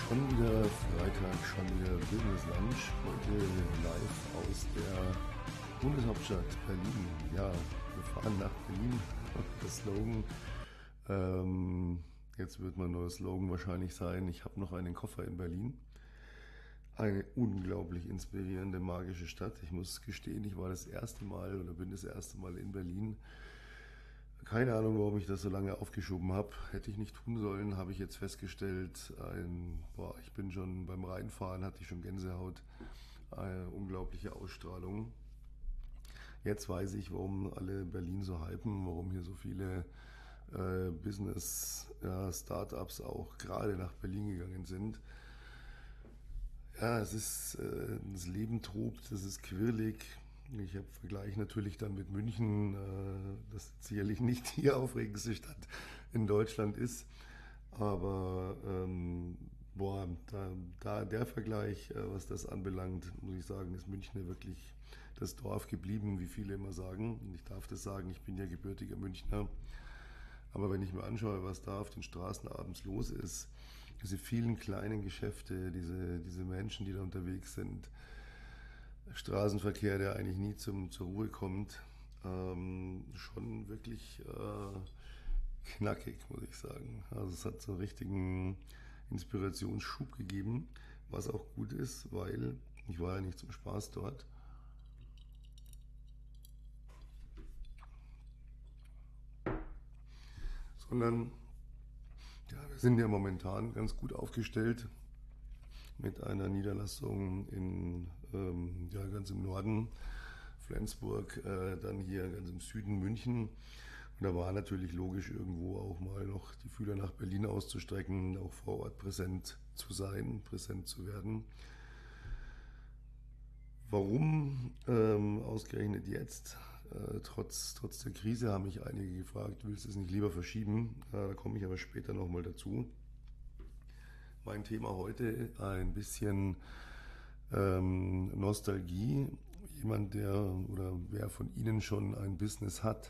Schon wieder Freitag, schon wieder Business Lunch. Heute live aus der Bundeshauptstadt Berlin. Ja, wir fahren nach Berlin. Der Slogan, jetzt wird mein neuer Slogan wahrscheinlich sein, ich habe noch einen Koffer in Berlin. Eine unglaublich inspirierende, magische Stadt. Ich muss gestehen, ich war das erste Mal oder bin das erste Mal in Berlin. Keine Ahnung, warum ich das so lange aufgeschoben habe. Hätte ich nicht tun sollen, habe ich jetzt festgestellt. Ich bin schon beim Reinfahren, hatte ich schon Gänsehaut. Eine unglaubliche Ausstrahlung. Jetzt weiß ich, warum alle Berlin so hypen, warum hier so viele Business, ja, Startups auch gerade nach Berlin gegangen sind. Ja, das Leben tobt, es ist quirlig. Ich habe Vergleich natürlich dann mit München, das sicherlich nicht die aufregendste Stadt in Deutschland ist. Aber der Vergleich, was das anbelangt, muss ich sagen, ist München ja wirklich das Dorf geblieben, wie viele immer sagen. Und ich darf das sagen, ich bin ja gebürtiger Münchner. Aber wenn ich mir anschaue, was da auf den Straßen abends los ist, diese vielen kleinen Geschäfte, diese Menschen, die da unterwegs sind, Straßenverkehr, der eigentlich nie zur Ruhe kommt, schon wirklich knackig, muss ich sagen. Also es hat so einen richtigen Inspirationsschub gegeben, was auch gut ist, weil ich war ja nicht zum Spaß dort, sondern ja, wir sind ja momentan ganz gut aufgestellt mit einer Niederlassung ja, ganz im Norden, Flensburg, dann hier ganz im Süden München. Und da war natürlich logisch, irgendwo auch mal noch die Fühler nach Berlin auszustrecken, auch vor Ort präsent zu sein, präsent zu werden. Warum ausgerechnet jetzt? Trotz der Krise haben mich einige gefragt, willst du es nicht lieber verschieben? Da komme ich aber später nochmal dazu. Mein Thema heute ein bisschen Nostalgie. Jemand, der oder wer von Ihnen schon ein Business hat,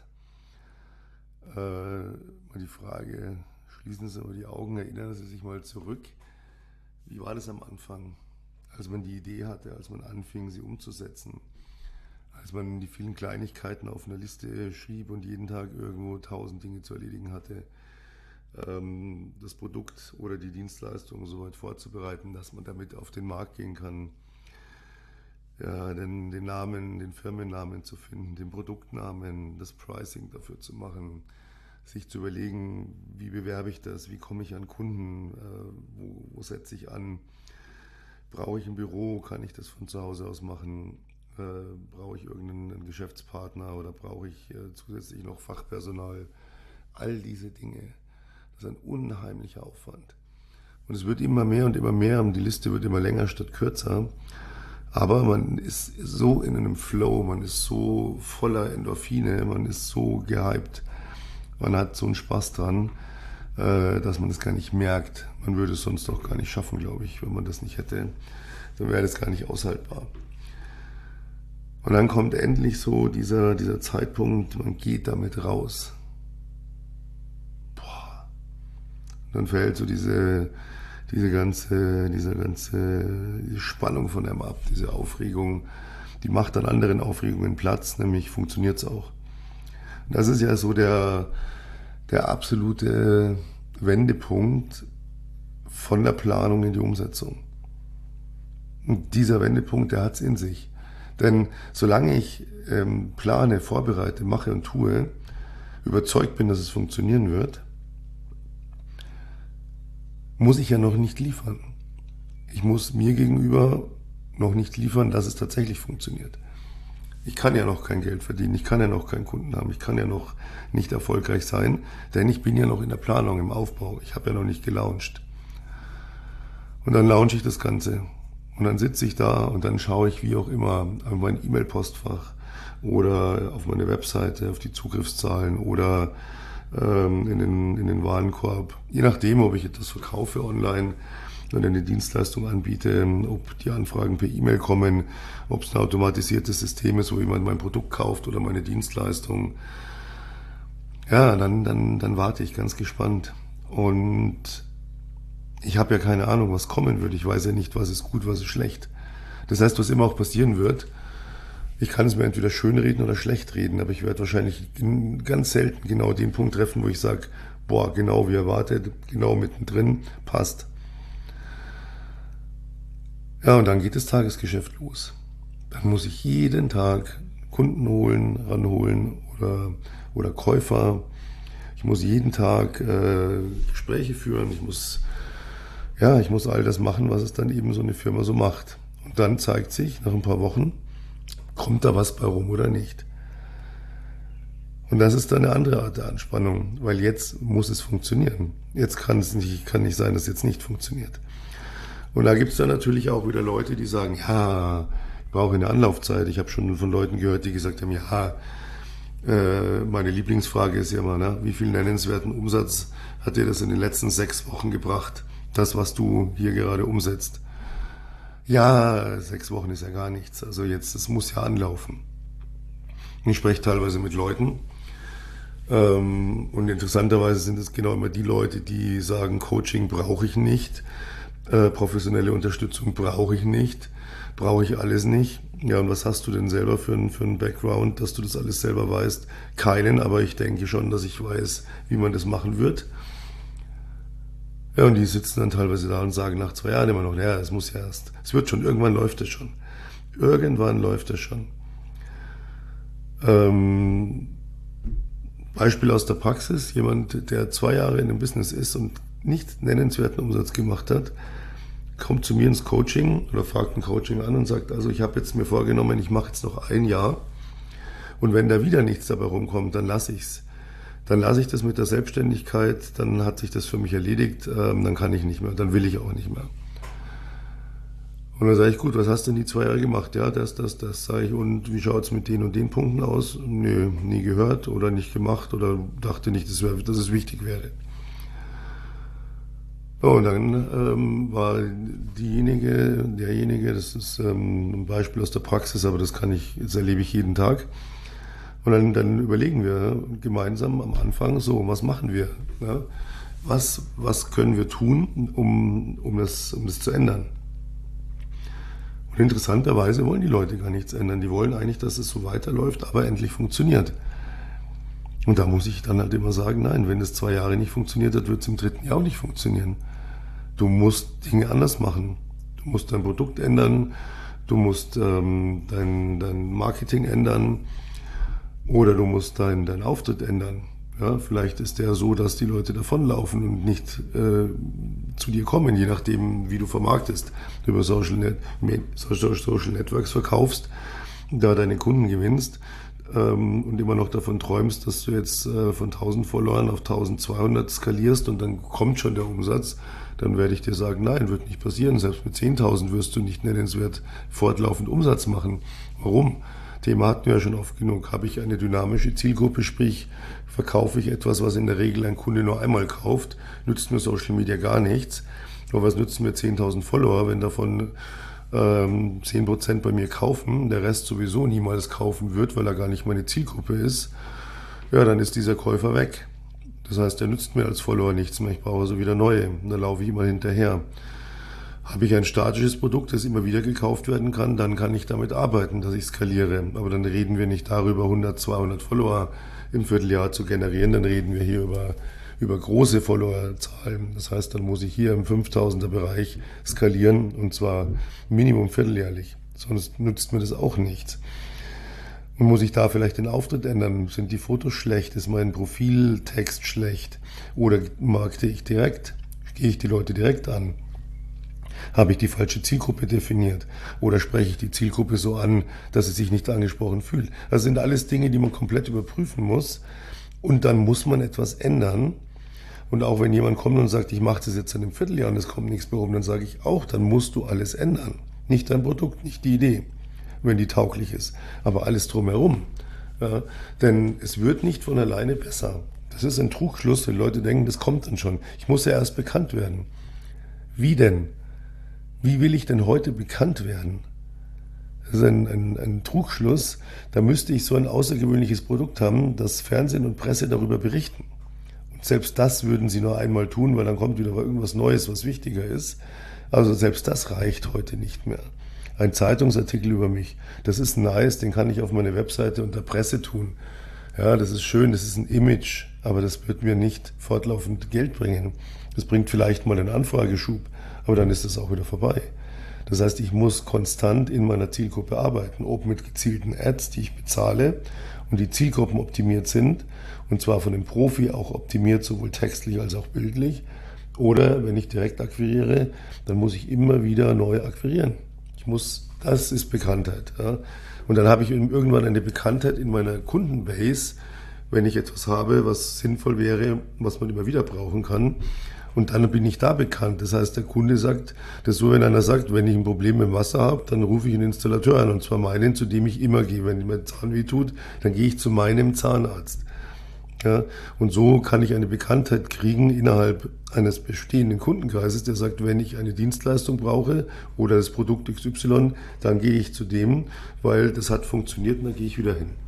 mal die Frage, schließen Sie aber die Augen, erinnern Sie sich mal zurück. Wie war das am Anfang, als man die Idee hatte, als man anfing, sie umzusetzen? Als man die vielen Kleinigkeiten auf einer Liste schrieb und jeden Tag irgendwo 1000 Dinge zu erledigen hatte, das Produkt oder die Dienstleistung so weit vorzubereiten, dass man damit auf den Markt gehen kann, ja, den Namen, den Firmennamen zu finden, den Produktnamen, das Pricing dafür zu machen, sich zu überlegen, wie bewerbe ich das, wie komme ich an Kunden, wo setze ich an, brauche ich ein Büro, kann ich das von zu Hause aus machen, brauche ich irgendeinen Geschäftspartner oder brauche ich zusätzlich noch Fachpersonal, all diese Dinge. Das ist ein unheimlicher Aufwand. Und es wird immer mehr und immer mehr und die Liste wird immer länger statt kürzer. Aber man ist so in einem Flow, man ist so voller Endorphine, man ist so gehypt, man hat so einen Spaß dran, dass man das gar nicht merkt. Man würde es sonst auch gar nicht schaffen, glaube ich. Wenn man das nicht hätte, dann wäre das gar nicht aushaltbar. Und dann kommt endlich so dieser Zeitpunkt, man geht damit raus. Dann fällt so diese ganze Spannung von einem ab, diese Aufregung, die macht an anderen Aufregungen Platz, nämlich funktioniert es auch. Das ist ja so der absolute Wendepunkt von der Planung in die Umsetzung. Und dieser Wendepunkt, der hat es in sich. Denn solange ich plane, vorbereite, mache und tue, überzeugt bin, dass es funktionieren wird, muss ich ja noch nicht liefern. Ich muss mir gegenüber noch nicht liefern, dass es tatsächlich funktioniert. Ich kann ja noch kein Geld verdienen, ich kann ja noch keinen Kunden haben, ich kann ja noch nicht erfolgreich sein, denn ich bin ja noch in der Planung, im Aufbau. Ich habe ja noch nicht gelauncht. Und dann launche ich das Ganze. Und dann sitze ich da und dann schaue ich wie auch immer auf mein E-Mail-Postfach oder auf meine Webseite, auf die Zugriffszahlen oder in den Warenkorb. Je nachdem, ob ich etwas verkaufe online oder eine Dienstleistung anbiete, ob die Anfragen per E-Mail kommen, ob es ein automatisiertes System ist, wo jemand mein Produkt kauft oder meine Dienstleistung. Ja, dann warte ich ganz gespannt. Und Ich habe ja keine Ahnung, was kommen wird. Ich weiß ja nicht, was ist gut, was ist schlecht. Das heißt, was immer auch passieren wird, ich kann es mir entweder schön reden oder schlecht reden, aber ich werde wahrscheinlich ganz selten genau den Punkt treffen, wo ich sage, boah, genau wie erwartet, genau mittendrin, passt. Ja, und dann geht das Tagesgeschäft los. Dann muss ich jeden Tag Kunden holen, ranholen oder Käufer. Ich muss jeden Tag Gespräche führen. Ich muss all das machen, was es dann eben so eine Firma so macht. Und dann zeigt sich nach ein paar Wochen, kommt da was bei rum oder nicht. Und das ist dann eine andere Art der Anspannung, weil jetzt muss es funktionieren. Jetzt kann nicht sein, dass es jetzt nicht funktioniert. Und da gibt es dann natürlich auch wieder Leute, die sagen, ja, ich brauche eine Anlaufzeit. Ich habe schon von Leuten gehört, die gesagt haben, ja, meine Lieblingsfrage ist ja immer, ne, wie viel nennenswerten Umsatz hat dir das in den letzten 6 Wochen gebracht? Das, was du hier gerade umsetzt. Ja, 6 Wochen ist ja gar nichts. Also jetzt, das muss ja anlaufen. Ich spreche teilweise mit Leuten. Und interessanterweise sind es genau immer die Leute, die sagen, Coaching brauche ich nicht, professionelle Unterstützung brauche ich nicht, brauche ich alles nicht. Ja, und was hast du denn selber für einen Background, dass du das alles selber weißt? Keinen, aber ich denke schon, dass ich weiß, wie man das machen wird. Ja, und die sitzen dann teilweise da und sagen nach 2 Jahren immer noch, naja, es muss ja erst, es wird schon, irgendwann läuft es schon. Irgendwann läuft es schon. Beispiel aus der Praxis, jemand, der 2 Jahre in einem Business ist und nicht nennenswerten Umsatz gemacht hat, kommt zu mir ins Coaching oder fragt ein Coaching an und sagt, also ich habe jetzt mir vorgenommen, ich mache jetzt noch 1 Jahr und wenn da wieder nichts dabei rumkommt, dann lasse ich es. Dann lasse ich das mit der Selbstständigkeit, dann hat sich das für mich erledigt, dann kann ich nicht mehr, dann will ich auch nicht mehr. Und dann sage ich, gut, was hast du denn die 2 Jahre gemacht? Ja, das, sage ich, und wie schaut es mit den und den Punkten aus? Nö, nie gehört oder nicht gemacht oder dachte nicht, dass es wichtig wäre. Ja, und dann war derjenige, das ist ein Beispiel aus der Praxis, aber das erlebe ich jeden Tag. Und dann überlegen wir gemeinsam am Anfang, so, was machen wir? Ja? Was können wir tun, um das zu ändern? Und interessanterweise wollen die Leute gar nichts ändern. Die wollen eigentlich, dass es so weiterläuft, aber endlich funktioniert. Und da muss ich dann halt immer sagen, nein, wenn es 2 Jahre nicht funktioniert hat, wird es im 3. Jahr auch nicht funktionieren. Du musst Dinge anders machen. Du musst dein Produkt ändern, du musst dein Marketing ändern oder du musst deinen Auftritt ändern. Ja, vielleicht ist der so, dass die Leute davonlaufen und nicht zu dir kommen, je nachdem, wie du vermarktest. Über Social Networks verkaufst, da deine Kunden gewinnst und immer noch davon träumst, dass du jetzt von 1000 Followern auf 1200 skalierst und dann kommt schon der Umsatz, dann werde ich dir sagen, nein, wird nicht passieren. Selbst mit 10.000 wirst du nicht nennenswert fortlaufend Umsatz machen. Warum? Thema hatten wir ja schon oft genug. Habe ich eine dynamische Zielgruppe, sprich verkaufe ich etwas, was in der Regel ein Kunde nur einmal kauft, nützt mir Social Media gar nichts. Aber was nützen mir 10.000 Follower, wenn davon 10% bei mir kaufen, der Rest sowieso niemals kaufen wird, weil er gar nicht meine Zielgruppe ist, ja, dann ist dieser Käufer weg. Das heißt, der nützt mir als Follower nichts mehr, ich brauche also wieder neue. Und dann laufe ich immer hinterher. Habe ich ein statisches Produkt, das immer wieder gekauft werden kann, dann kann ich damit arbeiten, dass ich skaliere. Aber dann reden wir nicht darüber, 100, 200 Follower im Vierteljahr zu generieren, dann reden wir hier über große Followerzahlen. Das heißt, dann muss ich hier im 5000er Bereich skalieren und zwar Minimum vierteljährlich. Sonst nützt mir das auch nichts. Und muss ich da vielleicht den Auftritt ändern? Sind die Fotos schlecht? Ist mein Profiltext schlecht? Oder markte ich direkt? Gehe ich die Leute direkt an? Habe ich die falsche Zielgruppe definiert? Oder spreche ich die Zielgruppe so an, dass sie sich nicht angesprochen fühlt? Das sind alles Dinge, die man komplett überprüfen muss. Und dann muss man etwas ändern. Und auch wenn jemand kommt und sagt, ich mache das jetzt in einem Vierteljahr und es kommt nichts mehr rum, dann sage ich auch, dann musst du alles ändern. Nicht dein Produkt, nicht die Idee, wenn die tauglich ist, aber alles drumherum. Ja, denn es wird nicht von alleine besser. Das ist ein Trugschluss, wenn Leute denken, das kommt dann schon. Ich muss ja erst bekannt werden. Wie denn? Wie will ich denn heute bekannt werden? Das ist ein Trugschluss. Da müsste ich so ein außergewöhnliches Produkt haben, dass Fernsehen und Presse darüber berichten. Und Selbst das würden sie nur einmal tun, weil dann kommt wieder irgendwas Neues, was wichtiger ist. Also selbst das reicht heute nicht mehr. Ein Zeitungsartikel über mich, das ist nice, den kann ich auf meine Webseite unter Presse tun. Ja, das ist schön, das ist ein Image, aber das wird mir nicht fortlaufend Geld bringen. Das bringt vielleicht mal einen Anfrageschub, aber dann ist es auch wieder vorbei. Das heißt, ich muss konstant in meiner Zielgruppe arbeiten, ob mit gezielten Ads, die ich bezahle und die Zielgruppen optimiert sind, und zwar von dem Profi auch optimiert, sowohl textlich als auch bildlich. Oder wenn ich direkt akquiriere, dann muss ich immer wieder neu akquirieren. Das ist Bekanntheit. Ja. Und dann habe ich irgendwann eine Bekanntheit in meiner Kundenbase, wenn ich etwas habe, was sinnvoll wäre, was man immer wieder brauchen kann. Und dann bin ich da bekannt. Das heißt, der Kunde sagt, das ist so, wenn einer sagt, wenn ich ein Problem mit dem Wasser habe, dann rufe ich einen Installateur an. Und zwar meinen, zu dem ich immer gehe. Wenn mir Zahn weh tut, dann gehe ich zu meinem Zahnarzt. Ja, und so kann ich eine Bekanntheit kriegen innerhalb eines bestehenden Kundenkreises, der sagt, wenn ich eine Dienstleistung brauche oder das Produkt XY, dann gehe ich zu dem, weil das hat funktioniert und dann gehe ich wieder hin.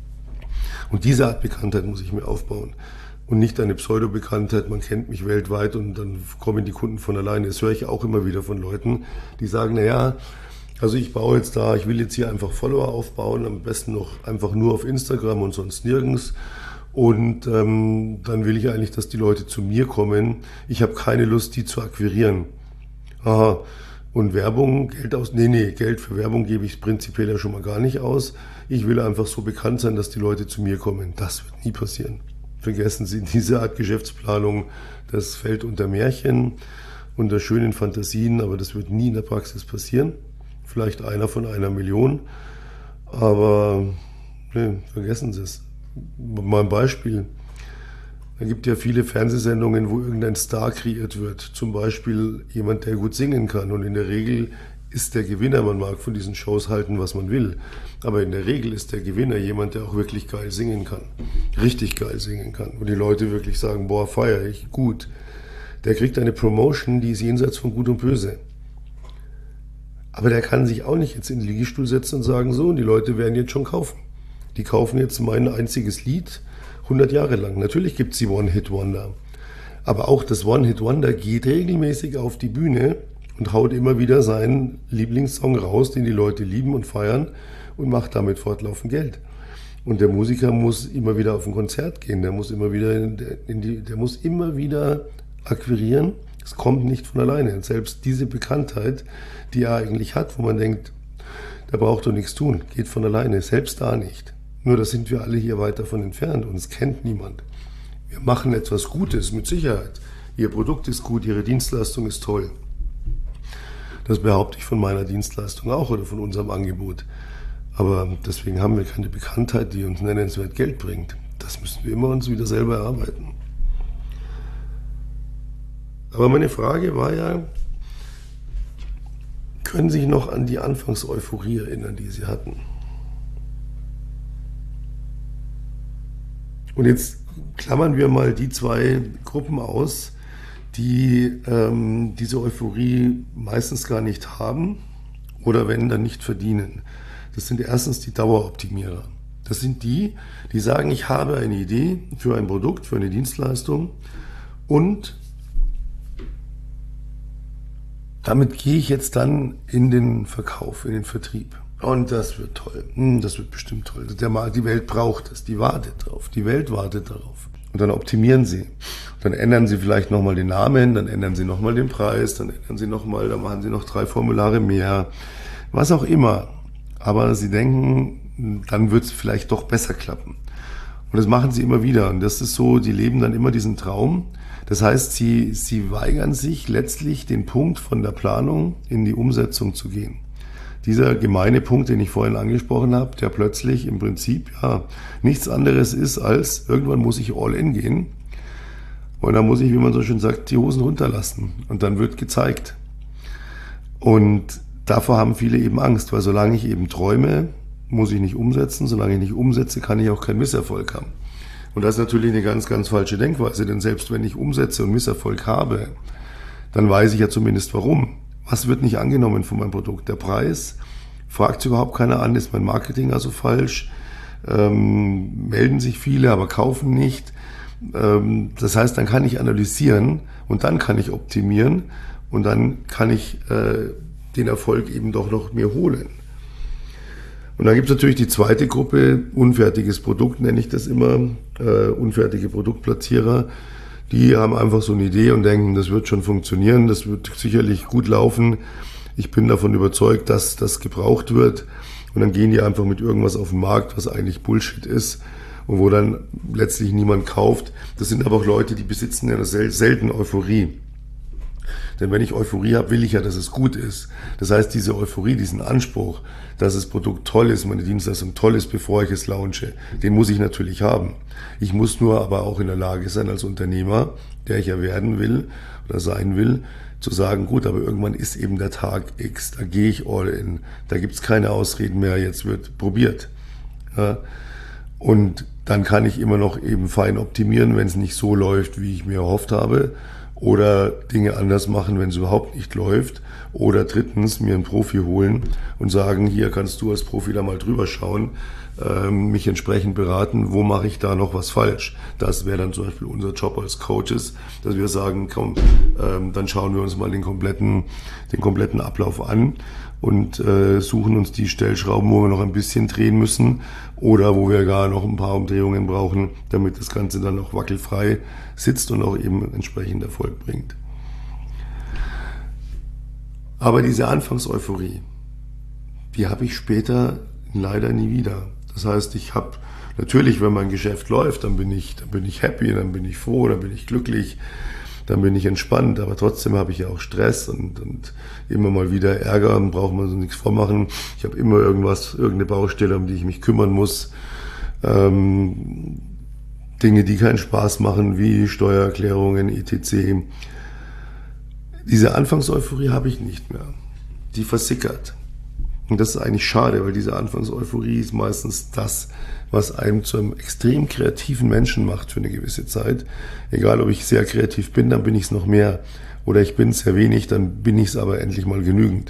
Und diese Art Bekanntheit muss ich mir aufbauen und nicht eine Pseudo-Bekanntheit, man kennt mich weltweit und dann kommen die Kunden von alleine. Das höre ich auch immer wieder von Leuten, die sagen, naja, also ich baue jetzt da, ich will jetzt hier einfach Follower aufbauen, am besten noch einfach nur auf Instagram und sonst nirgends. Und dann will ich eigentlich, dass die Leute zu mir kommen. Ich habe keine Lust, die zu akquirieren. Aha. Und Werbung, Geld aus? Nee, Geld für Werbung gebe ich prinzipiell ja schon mal gar nicht aus. Ich will einfach so bekannt sein, dass die Leute zu mir kommen. Das wird nie passieren. Vergessen Sie diese Art Geschäftsplanung. Das fällt unter Märchen, unter schönen Fantasien, aber das wird nie in der Praxis passieren. Vielleicht einer von 1 Million. Aber nee, vergessen Sie es. Mal ein Beispiel. Es gibt ja viele Fernsehsendungen, wo irgendein Star kreiert wird. Zum Beispiel jemand, der gut singen kann. Und in der Regel ist der Gewinner, man mag von diesen Shows halten, was man will, aber in der Regel ist der Gewinner jemand, der auch wirklich geil singen kann. Richtig geil singen kann. Und die Leute wirklich sagen, boah, feier ich, gut. Der kriegt eine Promotion, die ist jenseits von Gut und Böse. Aber der kann sich auch nicht jetzt in den Liegestuhl setzen und sagen, so, und die Leute werden jetzt schon kaufen. Die kaufen jetzt mein einziges Lied 100 Jahre lang. Natürlich gibt es die One-Hit-Wonder. Aber auch das One-Hit-Wonder geht regelmäßig auf die Bühne und haut immer wieder seinen Lieblingssong raus, den die Leute lieben und feiern und macht damit fortlaufend Geld. Und der Musiker muss immer wieder auf ein Konzert gehen. Der muss immer wieder akquirieren. Es kommt nicht von alleine. Und selbst diese Bekanntheit, die er eigentlich hat, wo man denkt, der braucht doch nichts tun, geht von alleine. Selbst da nicht. Nur da sind wir alle hier weit davon entfernt und es kennt niemand. Wir machen etwas Gutes, mit Sicherheit. Ihr Produkt ist gut, Ihre Dienstleistung ist toll. Das behaupte ich von meiner Dienstleistung auch oder von unserem Angebot. Aber deswegen haben wir keine Bekanntheit, die uns nennenswert Geld bringt. Das müssen wir immer uns wieder selber erarbeiten. Aber meine Frage war ja, können Sie sich noch an die Anfangseuphorie erinnern, die Sie hatten? Und jetzt klammern wir mal die 2 Gruppen aus, die diese Euphorie meistens gar nicht haben oder wenn, dann nicht verdienen. Das sind erstens die Daueroptimierer. Das sind die sagen, ich habe eine Idee für ein Produkt, für eine Dienstleistung und damit gehe ich jetzt dann in den Verkauf, in den Vertrieb. Und das wird toll. Das wird bestimmt toll. Die Welt braucht es. Die wartet drauf. Die Welt wartet darauf. Und dann optimieren Sie. Dann ändern Sie vielleicht nochmal den Namen, dann ändern Sie nochmal den Preis, dann ändern Sie nochmal, dann machen Sie noch 3 Formulare mehr. Was auch immer. Aber Sie denken, dann wird es vielleicht doch besser klappen. Und das machen Sie immer wieder. Und das ist so, die leben dann immer diesen Traum. Das heißt, sie weigern sich letztlich, den Punkt von der Planung in die Umsetzung zu gehen. Dieser gemeine Punkt, den ich vorhin angesprochen habe, der plötzlich im Prinzip nichts anderes ist als, irgendwann muss ich all in gehen und dann muss ich, wie man so schön sagt, die Hosen runterlassen und dann wird gezeigt. Und davor haben viele eben Angst, weil solange ich eben träume, muss ich nicht umsetzen, solange ich nicht umsetze, kann ich auch keinen Misserfolg haben. Und das ist natürlich eine ganz, ganz falsche Denkweise, denn selbst wenn ich umsetze und Misserfolg habe, dann weiß ich ja zumindest warum. Was wird nicht angenommen von meinem Produkt? Der Preis? Fragt sich überhaupt keiner an, ist mein Marketing also falsch? Melden sich viele, aber kaufen nicht. Das heißt, dann kann ich analysieren und dann kann ich optimieren und dann kann ich den Erfolg eben doch noch mir holen. Und dann gibt es natürlich die zweite Gruppe, unfertiges Produkt nenne ich das immer, unfertige Produktplatzierer. Die haben einfach so eine Idee und denken, das wird schon funktionieren, das wird sicherlich gut laufen. Ich bin davon überzeugt, dass das gebraucht wird. Und dann gehen die einfach mit irgendwas auf den Markt, was eigentlich Bullshit ist und wo dann letztlich niemand kauft. Das sind aber auch Leute, die besitzen eine selten Euphorie. Denn wenn ich Euphorie habe, will ich ja, dass es gut ist. Das heißt, diese Euphorie, diesen Anspruch, dass das Produkt toll ist, meine Dienstleistung toll ist, bevor ich es launche, den muss ich natürlich haben. Ich muss nur aber auch in der Lage sein, als Unternehmer, der ich ja werden will oder sein will, zu sagen, gut, aber irgendwann ist eben der Tag X, da gehe ich all in, da gibt es keine Ausreden mehr, jetzt wird probiert. Ja? Und dann kann ich immer noch eben fein optimieren, wenn es nicht so läuft, wie ich mir erhofft habe, oder Dinge anders machen, wenn es überhaupt nicht läuft. Oder drittens mir einen Profi holen und sagen, hier kannst du als Profi da mal drüber schauen, mich entsprechend beraten, wo mache ich da noch was falsch. Das wäre dann zum Beispiel unser Job als Coaches, dass wir sagen, komm, dann schauen wir uns mal den kompletten Ablauf an und suchen uns die Stellschrauben, wo wir noch ein bisschen drehen müssen oder wo wir gar noch ein paar Umdrehungen brauchen, damit das Ganze dann noch wackelfrei sitzt und auch eben entsprechend Erfolg bringt. Aber diese Anfangseuphorie, die habe ich später leider nie wieder. Das heißt, ich habe natürlich, wenn mein Geschäft läuft, dann bin ich happy, dann bin ich froh, dann bin ich glücklich, dann bin ich entspannt, aber trotzdem habe ich ja auch Stress und immer mal wieder Ärger und braucht man so nichts vormachen. Ich habe immer irgendeine Baustelle, um die ich mich kümmern muss. Dinge, die keinen Spaß machen, wie Steuererklärungen, etc. Diese Anfangseuphorie habe ich nicht mehr. Die versickert. Und das ist eigentlich schade, weil diese Anfangseuphorie ist meistens das, was einem zu einem extrem kreativen Menschen macht für eine gewisse Zeit. Egal, ob ich sehr kreativ bin, dann bin ich es noch mehr. Oder ich bin es sehr wenig, dann bin ich es aber endlich mal genügend.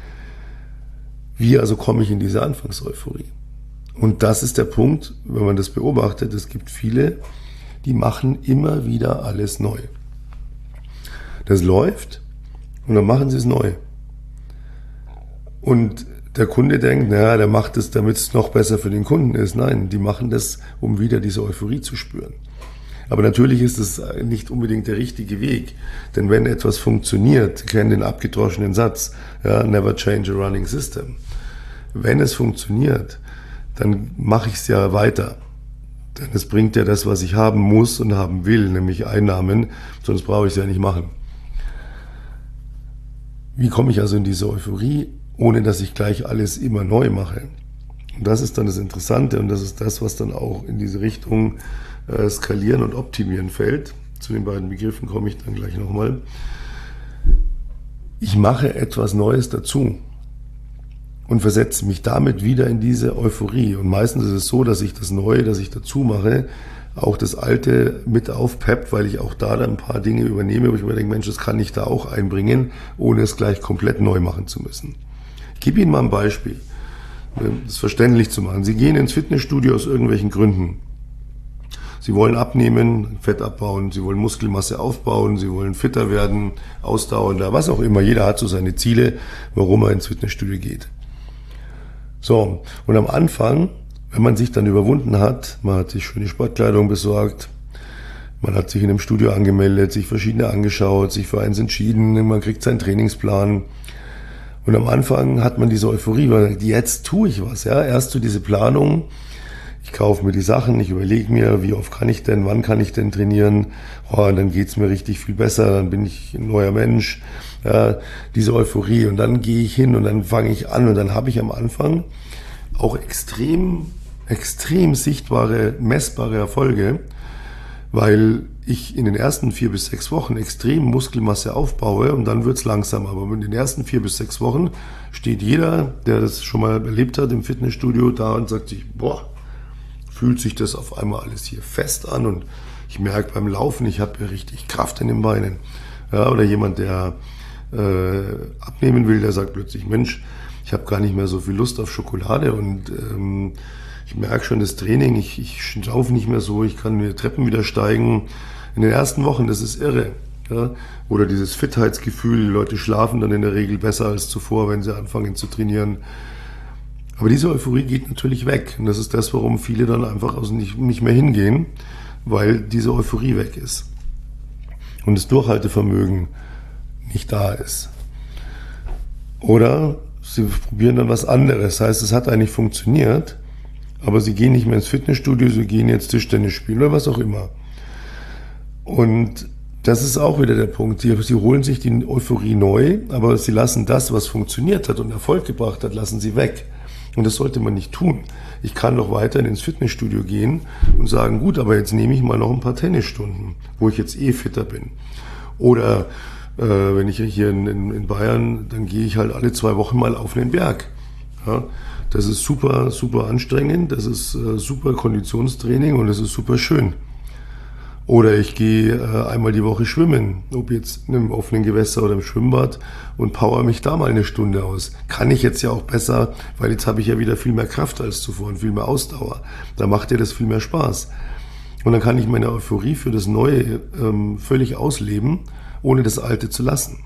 Wie also komme ich in diese Anfangseuphorie? Und das ist der Punkt, wenn man das beobachtet, es gibt viele, die machen immer wieder alles neu. Das läuft und dann machen sie es neu. Und der Kunde denkt, naja, der macht es, damit es noch besser für den Kunden ist. Nein, die machen das, um wieder diese Euphorie zu spüren. Aber natürlich ist es nicht unbedingt der richtige Weg. Denn wenn etwas funktioniert, kennen den abgedroschenen Satz, ja, never change a running system. Wenn es funktioniert, dann mache ich es ja weiter. Denn es bringt ja das, was ich haben muss und haben will, nämlich Einnahmen, sonst brauche ich es ja nicht machen. Wie komme ich also in diese Euphorie, ohne dass ich gleich alles immer neu mache? Und das ist dann das Interessante und das ist das, was dann auch in diese Richtung Skalieren und Optimieren fällt. Zu den beiden Begriffen komme ich dann gleich nochmal. Ich mache etwas Neues dazu und versetze mich damit wieder in diese Euphorie. Und meistens ist es so, dass ich das Neue, das ich dazu mache, auch das Alte mit aufpeppt, weil ich auch da dann ein paar Dinge übernehme, wo ich mir denke, Mensch, das kann ich da auch einbringen, ohne es gleich komplett neu machen zu müssen. Ich gebe Ihnen mal ein Beispiel, das verständlich zu machen. Sie gehen ins Fitnessstudio aus irgendwelchen Gründen. Sie wollen abnehmen, Fett abbauen, Sie wollen Muskelmasse aufbauen, Sie wollen fitter werden, ausdauernder, was auch immer. Jeder hat so seine Ziele, warum er ins Fitnessstudio geht. So, und am Anfang, wenn man sich dann überwunden hat, man hat sich schöne Sportkleidung besorgt, man hat sich in einem Studio angemeldet, sich verschiedene angeschaut, sich für eins entschieden, man kriegt seinen Trainingsplan. Und am Anfang hat man diese Euphorie, weil man sagt, jetzt tue ich was. Ja? Erst so diese Planung, ich kaufe mir die Sachen, ich überlege mir, wie oft kann ich denn, wann kann ich denn trainieren, und dann geht es mir richtig viel besser, dann bin ich ein neuer Mensch. Ja, diese Euphorie und dann gehe ich hin und dann fange ich an und dann habe ich am Anfang auch extrem sichtbare, messbare Erfolge, weil ich in den ersten 4 bis 6 Wochen extrem Muskelmasse aufbaue und dann wird es langsam. Aber in den ersten 4 bis 6 Wochen steht jeder, der das schon mal erlebt hat im Fitnessstudio, da und sagt sich, boah, fühlt sich das auf einmal alles hier fest an und ich merke beim Laufen, ich habe ja richtig Kraft in den Beinen. Ja, oder jemand, der abnehmen will, der sagt plötzlich, Mensch, Ich habe gar nicht mehr so viel Lust auf Schokolade und ich merke schon das Training, ich laufe nicht mehr so, ich kann die Treppen wieder steigen. In den ersten Wochen, das ist irre. Ja? Oder dieses Fitheitsgefühl, die Leute schlafen dann in der Regel besser als zuvor, wenn sie anfangen zu trainieren. Aber diese Euphorie geht natürlich weg. Und das ist das, warum viele dann einfach nicht mehr hingehen, weil diese Euphorie weg ist. Und das Durchhaltevermögen nicht da ist. Oder sie probieren dann was anderes. Das heißt, es hat eigentlich funktioniert, aber sie gehen nicht mehr ins Fitnessstudio, sie gehen jetzt Tischtennis spielen oder was auch immer. Und das ist auch wieder der Punkt. Sie holen sich die Euphorie neu, aber sie lassen das, was funktioniert hat und Erfolg gebracht hat, lassen sie weg. Und das sollte man nicht tun. Ich kann doch weiterhin ins Fitnessstudio gehen und sagen, gut, aber jetzt nehme ich mal noch ein paar Tennisstunden, wo ich jetzt fitter bin. Oder wenn ich hier in Bayern, dann gehe ich halt alle 2 Wochen mal auf einen Berg. Ja, das ist super, super anstrengend, das ist super Konditionstraining und das ist super schön. Oder ich gehe einmal die Woche schwimmen, ob jetzt in einem offenen Gewässer oder im Schwimmbad und power mich da mal eine Stunde aus. Kann ich jetzt ja auch besser, weil jetzt habe ich ja wieder viel mehr Kraft als zuvor und viel mehr Ausdauer. Da macht ja das viel mehr Spaß. Und dann kann ich meine Euphorie für das Neue völlig ausleben, ohne das Alte zu lassen.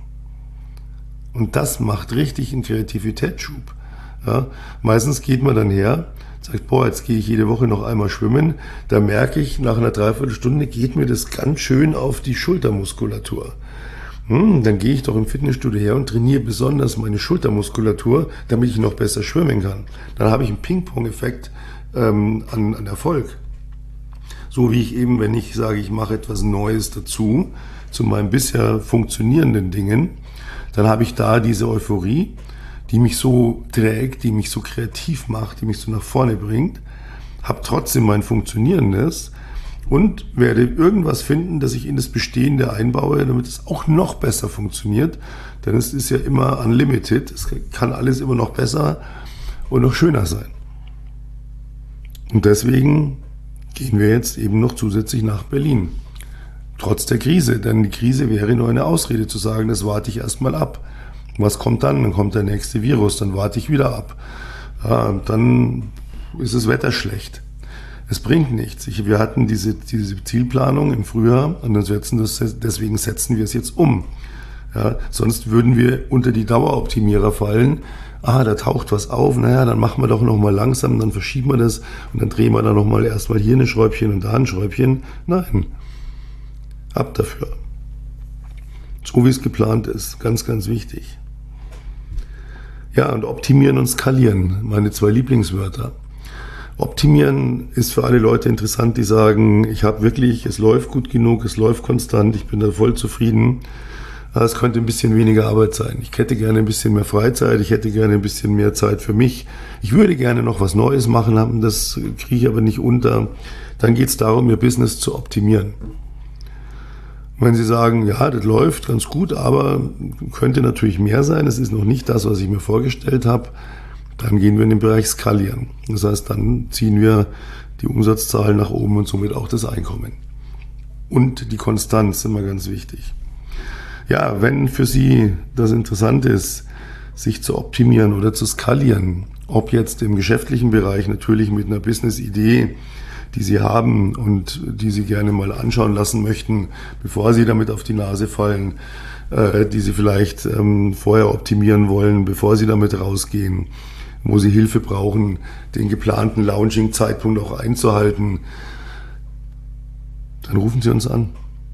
Und das macht richtig einen Kreativitätsschub. Ja? Meistens geht man dann her, sagt, boah, jetzt gehe ich jede Woche noch einmal schwimmen. Da merke ich, nach einer Dreiviertelstunde geht mir das ganz schön auf die Schultermuskulatur. Dann gehe ich doch im Fitnessstudio her und trainiere besonders meine Schultermuskulatur, damit ich noch besser schwimmen kann. Dann habe ich einen Ping-Pong-Effekt an Erfolg. So wie ich eben, wenn ich sage, ich mache etwas Neues dazu, zu meinen bisher funktionierenden Dingen, dann habe ich da diese Euphorie, die mich so trägt, die mich so kreativ macht, die mich so nach vorne bringt, habe trotzdem mein Funktionierendes und werde irgendwas finden, das ich in das Bestehende einbaue, damit es auch noch besser funktioniert. Denn es ist ja immer unlimited, es kann alles immer noch besser und noch schöner sein. Und deswegen gehen wir jetzt eben noch zusätzlich nach Berlin. Trotz der Krise, denn die Krise wäre nur eine Ausrede zu sagen, das warte ich erstmal ab. Was kommt dann? Dann kommt der nächste Virus, dann warte ich wieder ab. Ja, und dann ist das Wetter schlecht. Es bringt nichts. Wir hatten diese Zielplanung im Frühjahr und deswegen setzen wir es jetzt um. Ja, sonst würden wir unter die Daueroptimierer fallen. Da taucht was auf, naja, dann machen wir doch nochmal langsam, dann verschieben wir das und dann drehen wir dann nochmal erstmal hier ein Schräubchen und da ein Schräubchen. Nein. Ab dafür. So wie es geplant ist. Ganz, ganz wichtig. Ja, und optimieren und skalieren. Meine 2 Lieblingswörter. Optimieren ist für alle Leute interessant, die sagen, ich habe wirklich, es läuft gut genug, es läuft konstant, ich bin da voll zufrieden. Es könnte ein bisschen weniger Arbeit sein. Ich hätte gerne ein bisschen mehr Freizeit, ich hätte gerne ein bisschen mehr Zeit für mich. Ich würde gerne noch was Neues machen, das kriege ich aber nicht unter. Dann geht es darum, Ihr Business zu optimieren. Wenn Sie sagen, ja, das läuft ganz gut, aber könnte natürlich mehr sein, es ist noch nicht das, was ich mir vorgestellt habe, dann gehen wir in den Bereich Skalieren. Das heißt, dann ziehen wir die Umsatzzahlen nach oben und somit auch das Einkommen. Und die Konstanz, immer ganz wichtig. Ja, wenn für Sie das interessant ist, sich zu optimieren oder zu skalieren, ob jetzt im geschäftlichen Bereich natürlich mit einer Business-Idee, die Sie haben und die Sie gerne mal anschauen lassen möchten, bevor Sie damit auf die Nase fallen, die Sie vielleicht vorher optimieren wollen, bevor Sie damit rausgehen, wo Sie Hilfe brauchen, den geplanten Launching-Zeitpunkt auch einzuhalten, dann rufen Sie uns an.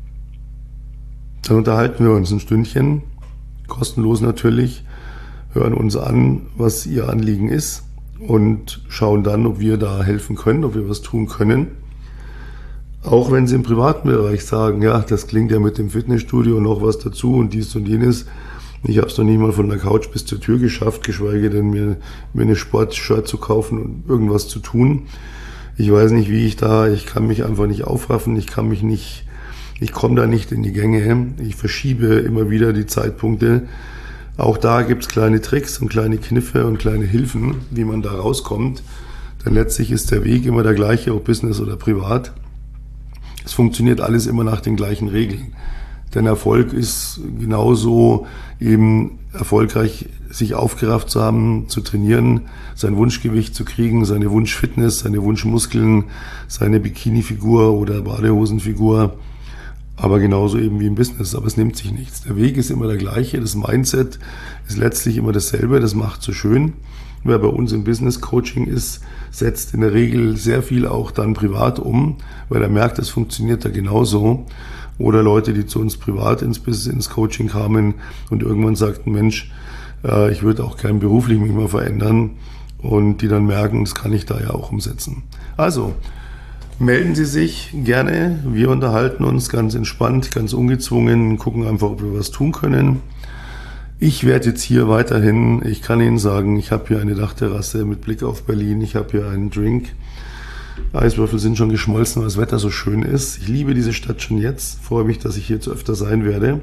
Dann unterhalten wir uns ein Stündchen, kostenlos natürlich, hören uns an, was Ihr Anliegen ist und schauen dann, ob wir da helfen können, ob wir was tun können. Auch wenn Sie im privaten Bereich sagen, ja, das klingt ja mit dem Fitnessstudio noch was dazu und dies und jenes. Ich habe es noch nicht mal von der Couch bis zur Tür geschafft, geschweige denn mir eine Sportshirt zu kaufen und irgendwas zu tun. Ich weiß nicht, ich kann mich einfach nicht aufraffen, ich komme da nicht in die Gänge. Ich verschiebe immer wieder die Zeitpunkte. Auch da gibt es kleine Tricks und kleine Kniffe und kleine Hilfen, wie man da rauskommt. Denn letztlich ist der Weg immer der gleiche, ob Business oder privat. Es funktioniert alles immer nach den gleichen Regeln. Denn Erfolg ist genauso eben erfolgreich, sich aufgerafft zu haben, zu trainieren, sein Wunschgewicht zu kriegen, seine Wunschfitness, seine Wunschmuskeln, seine Bikini-Figur oder Badehosenfigur. Aber genauso eben wie im Business. Aber es nimmt sich nichts. Der Weg ist immer der gleiche. Das Mindset ist letztlich immer dasselbe. Das macht so schön. Wer bei uns im Business Coaching ist, setzt in der Regel sehr viel auch dann privat um, weil er merkt, es funktioniert da genauso. Oder Leute, die zu uns privat ins Business, ins Coaching kamen und irgendwann sagten, Mensch, ich würde auch gern beruflich mich mal verändern. Und die dann merken, das kann ich da ja auch umsetzen. Also, melden Sie sich gerne. Wir unterhalten uns ganz entspannt, ganz ungezwungen, gucken einfach, ob wir was tun können. Ich werde jetzt hier weiterhin, ich kann Ihnen sagen, ich habe hier eine Dachterrasse mit Blick auf Berlin. Ich habe hier einen Drink. Eiswürfel sind schon geschmolzen, weil das Wetter so schön ist. Ich liebe diese Stadt schon jetzt. Freue mich, dass ich hier zu öfter sein werde.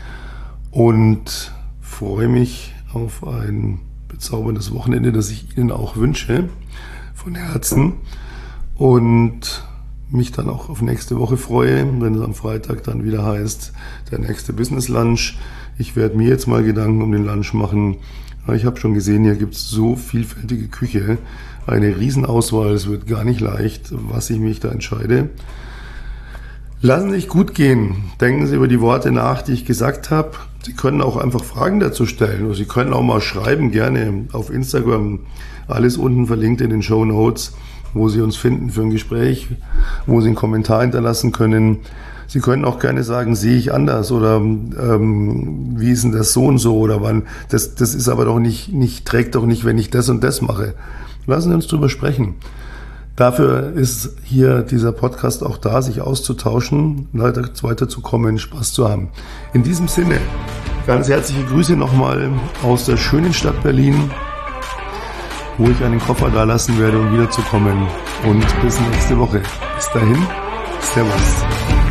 Und freue mich auf ein bezauberndes Wochenende, das ich Ihnen auch wünsche, von Herzen. Und mich dann auch auf nächste Woche freue, wenn es am Freitag dann wieder heißt, der nächste Business Lunch. Ich werde mir jetzt mal Gedanken um den Lunch machen. Ich habe schon gesehen, hier gibt es so vielfältige Küche, eine Riesenauswahl, es wird gar nicht leicht, was ich mich da entscheide. Lassen Sie sich gut gehen. Denken Sie über die Worte nach, die ich gesagt habe. Sie können auch einfach Fragen dazu stellen. Oder Sie können auch mal schreiben, gerne auf Instagram. Alles unten verlinkt in den Shownotes, wo Sie uns finden für ein Gespräch, wo Sie einen Kommentar hinterlassen können. Sie können auch gerne sagen, sehe ich anders oder wie ist denn das so und so oder wann. Das ist aber doch nicht, trägt doch nicht, wenn ich das und das mache. Lassen Sie uns drüber sprechen. Dafür ist hier dieser Podcast auch da, sich auszutauschen, weiterzukommen, Spaß zu haben. In diesem Sinne, ganz herzliche Grüße nochmal aus der schönen Stadt Berlin, wo ich einen Koffer da lassen werde, um wiederzukommen. Und bis nächste Woche. Bis dahin, Servus.